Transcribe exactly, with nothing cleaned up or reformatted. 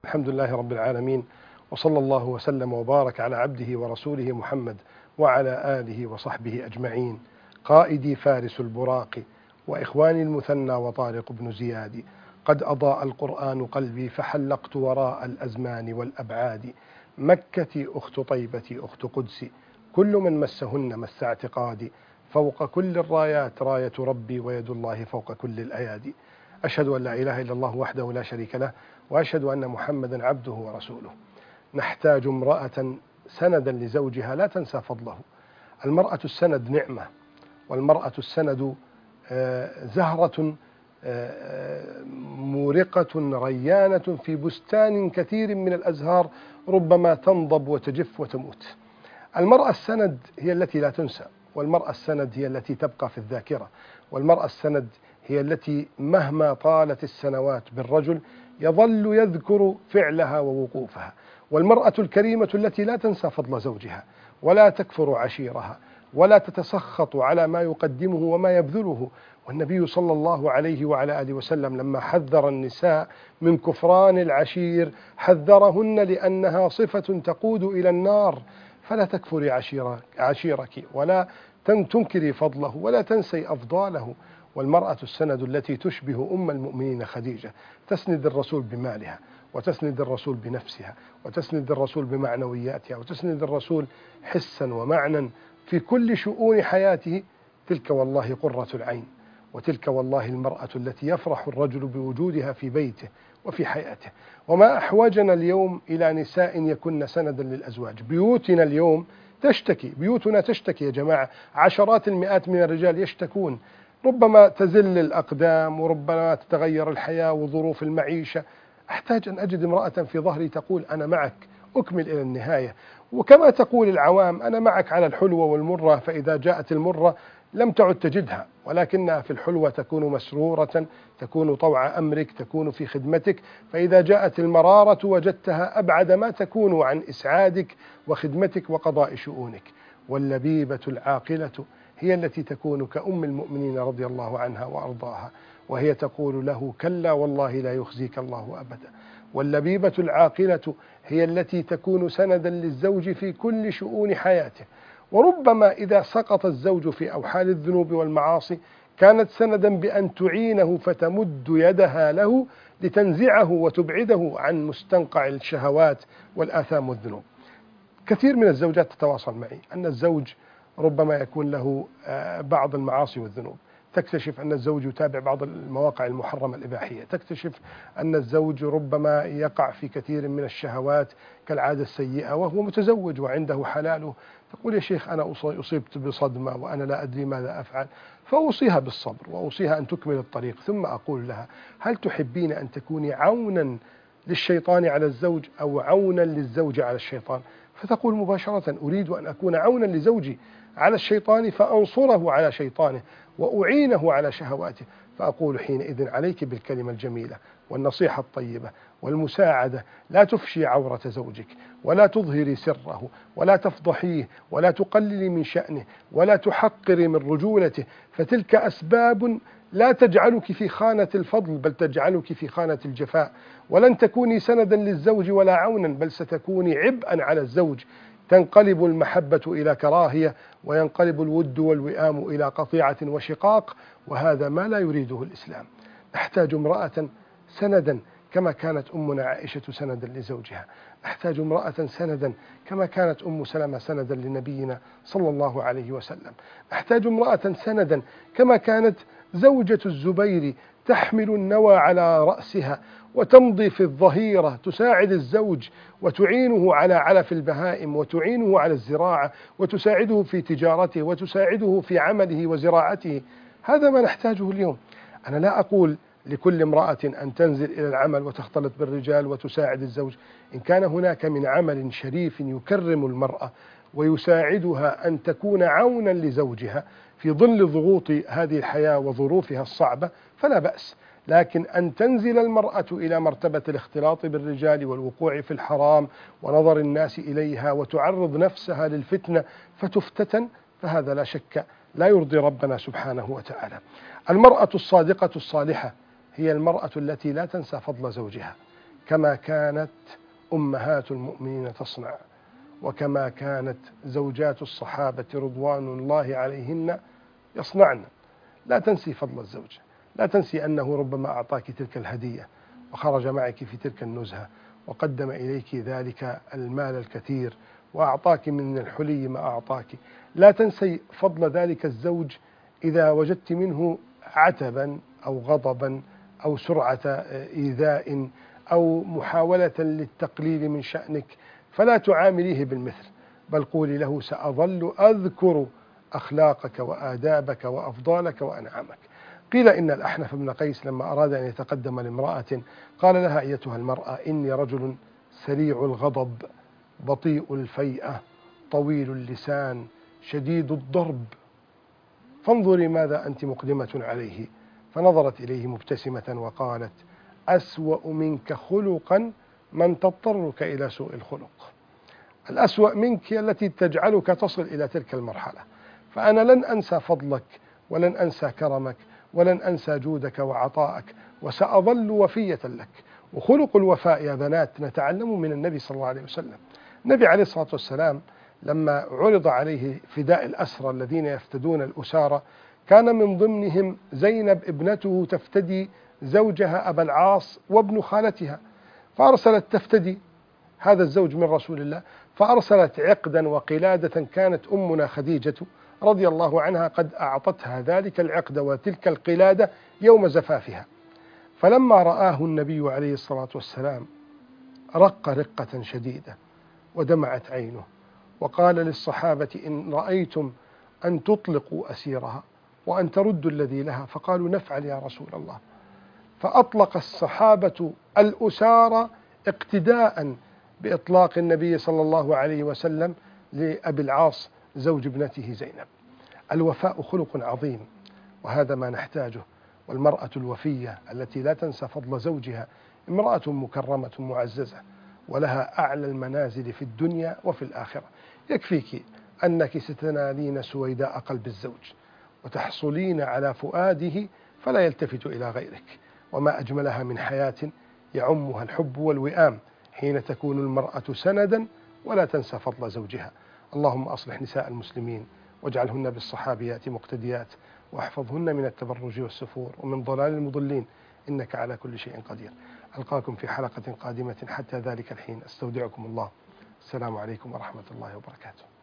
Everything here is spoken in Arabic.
الحمد لله رب العالمين، وصلى الله وسلم وبارك على عبده ورسوله محمد وعلى آله وصحبه أجمعين. قائدي فارس البراق وإخواني المثنى وطارق بن زياد، قد أضاء القرآن قلبي فحلقت وراء الأزمان والأبعاد. مكتي أخت طيبتي أخت قدسي، كل من مسهن مس اعتقادي. فوق كل الرايات راية ربي، ويد الله فوق كل الأيادي. أشهد أن لا إله إلا الله وحده لا شريك له، وأشهد أن محمدا عبده ورسوله. نحتاج امرأة سندا لزوجها لا تنسى فضله. المرأة السند نعمة، والمرأة السند زهرة مورقة ريانة في بستان كثير من الأزهار، ربما تنضب وتجف وتموت. المرأة السند هي التي لا تنسى، والمرأة السند هي التي تبقى في الذاكرة، والمرأة السند هي التي مهما طالت السنوات بالرجل يظل يذكر فعلها ووقوفها. والمرأة الكريمة التي لا تنسى فضل زوجها، ولا تكفر عشيرها، ولا تتسخط على ما يقدمه وما يبذله. والنبي صلى الله عليه وعلى آله وسلم لما حذر النساء من كفران العشير حذرهن لأنها صفة تقود إلى النار. فلا تكفري عشيرك، ولا تنكري فضله، ولا تنسي أفضاله. والمرأة السند التي تشبه أم المؤمنين خديجة، تسند الرسول بمالها، وتسند الرسول بنفسها، وتسند الرسول بمعنوياتها، وتسند الرسول حسا ومعنى في كل شؤون حياته. تلك والله قرة العين، وتلك والله المرأة التي يفرح الرجل بوجودها في بيته وفي حياته. وما أحوجنا اليوم إلى نساء يكن سندا للأزواج. بيوتنا اليوم تشتكي، بيوتنا تشتكي يا جماعة، عشرات المئات من الرجال يشتكون. ربما تزل الأقدام، وربما تتغير الحياة وظروف المعيشة. أحتاج أن أجد امرأة في ظهري تقول أنا معك أكمل إلى النهاية. وكما تقول العوام أنا معك على الحلوة والمرة، فإذا جاءت المرة لم تعد تجدها، ولكنها في الحلوة تكون مسرورة، تكون طوع أمرك، تكون في خدمتك. فإذا جاءت المرارة وجدتها أبعد ما تكون عن إسعادك وخدمتك وقضاء شؤونك. واللبيبة العاقلة هي التي تكون كأم المؤمنين رضي الله عنها وأرضاها، وهي تقول له كلا والله لا يخزيك الله أبدا. واللبيبة العاقلة هي التي تكون سندا للزوج في كل شؤون حياته. وربما إذا سقط الزوج في أوحال الذنوب والمعاصي كانت سندا بأن تعينه فتمد يدها له لتنزعه وتبعده عن مستنقع الشهوات والآثام والذنوب. كثير من الزوجات تتواصل معي أن الزوج ربما يكون له بعض المعاصي والذنوب، تكتشف أن الزوج يتابع بعض المواقع المحرمة الإباحية، تكتشف أن الزوج ربما يقع في كثير من الشهوات كالعادة السيئة وهو متزوج وعنده حلاله. تقول يا شيخ أنا أصيبت بصدمة وأنا لا أدري ماذا أفعل، فأوصيها بالصبر وأوصيها أن تكمل الطريق. ثم أقول لها هل تحبين أن تكوني عونا للشيطان على الزوج أو عونا للزوج على الشيطان؟ فتقول مباشرة أريد أن أكون عونا لزوجي على الشيطان فأنصره على شيطانه وأعينه على شهواته. فأقول حينئذ عليك بالكلمة الجميلة والنصيحة الطيبة والمساعدة. لا تفشي عورة زوجك، ولا تظهري سره، ولا تفضحيه، ولا تقللي من شأنه، ولا تحقري من رجولته، فتلك أسباب لا تجعلك في خانة الفضل بل تجعلك في خانة الجفاء. ولن تكوني سندا للزوج ولا عونا، بل ستكوني عبئا على الزوج. تنقلب المحبة إلى كراهية، وينقلب الود والوئام إلى قطيعة وشقاق، وهذا ما لا يريده الإسلام. نحتاج امرأة سندا كما كانت أمنا عائشة سندا لزوجها. نحتاج امرأة سندا كما كانت أم سلمة سندا لنبينا صلى الله عليه وسلم. نحتاج امرأة سندا كما كانت زوجة الزبير تحمل النوى على رأسها وتمضي في الظهيرة تساعد الزوج وتعينه على علف البهائم، وتعينه على الزراعة، وتساعده في تجارته، وتساعده في عمله وزراعته. هذا ما نحتاجه اليوم. أنا لا أقول لكل امرأة أن تنزل إلى العمل وتختلط بالرجال وتساعد الزوج. إن كان هناك من عمل شريف يكرم المرأة ويساعدها أن تكون عونا لزوجها في ظل ضغوط هذه الحياة وظروفها الصعبة فلا بأس. لكن أن تنزل المرأة إلى مرتبة الاختلاط بالرجال والوقوع في الحرام ونظر الناس إليها وتعرض نفسها للفتنة فتفتتن، فهذا لا شك لا يرضي ربنا سبحانه وتعالى. المرأة الصادقة الصالحة هي المرأة التي لا تنسى فضل زوجها، كما كانت أمهات المؤمنين تصنع، وكما كانت زوجات الصحابة رضوان الله عليهن يصنعن. لا تنسي فضل الزوج، لا تنسي أنه ربما أعطاك تلك الهدية وخرج معك في تلك النزهة وقدم إليك ذلك المال الكثير وأعطاك من الحلي ما أعطاك. لا تنسي فضل ذلك الزوج إذا وجدت منه عتبا أو غضبا أو سرعة إيذاء أو محاولة للتقليل من شأنك، فلا تعامليه بالمثل، بل قولي له سأظل أذكر أخلاقك وآدابك وأفضالك وأنعامك. قيل إن الأحنف بن قيس لما أراد أن يتقدم لامرأة قال لها: أيتها المرأة، إني رجل سريع الغضب بطيء الفيئة طويل اللسان شديد الضرب، فانظري ماذا أنت مقدمة عليه. فنظرت إليه مبتسمة وقالت: أسوأ منك خلقا من تضطرك إلى سوء الخلق. الأسوأ منك هي التي تجعلك تصل إلى تلك المرحلة. فأنا لن أنسى فضلك ولن أنسى كرمك ولن أنسى جودك وعطائك، وسأظل وفية لك. وخلق الوفاء يا بنات نتعلم من النبي صلى الله عليه وسلم. النبي عليه الصلاة والسلام لما عرض عليه فداء الأسرى الذين يفتدون الأسارى، كان من ضمنهم زينب ابنته تفتدي زوجها أبا العاص وابن خالتها، فأرسلت تفتدي هذا الزوج من رسول الله، فأرسلت عقدا وقلادة كانت أمنا خديجة رضي الله عنها قد أعطتها ذلك العقد وتلك القلادة يوم زفافها. فلما رآه النبي عليه الصلاة والسلام رق رقة شديدة ودمعت عينه، وقال للصحابة: إن رأيتم أن تطلقوا أسيرها وأن تردوا الذي لها، فقالوا: نفعل يا رسول الله. فأطلق الصحابة الأسارى اقتداء بإطلاق النبي صلى الله عليه وسلم لأبي العاص زوج ابنته زينب. الوفاء خلق عظيم، وهذا ما نحتاجه. والمرأة الوفية التي لا تنسى فضل زوجها امرأة مكرمة معززة، ولها أعلى المنازل في الدنيا وفي الآخرة. يكفيك أنك ستنالين سويداء قلب الزوج وتحصلين على فؤاده فلا يلتفت إلى غيرك. وما أجملها من حياة يعمها الحب والوئام حين تكون المرأة سندا ولا تنسى فضل زوجها. اللهم أصلح نساء المسلمين واجعلهن بالصحابيات مقتديات، واحفظهن من التبرج والسفور ومن ضلال المضلين، إنك على كل شيء قدير. ألقاكم في حلقة قادمة، حتى ذلك الحين أستودعكم الله. السلام عليكم ورحمة الله وبركاته.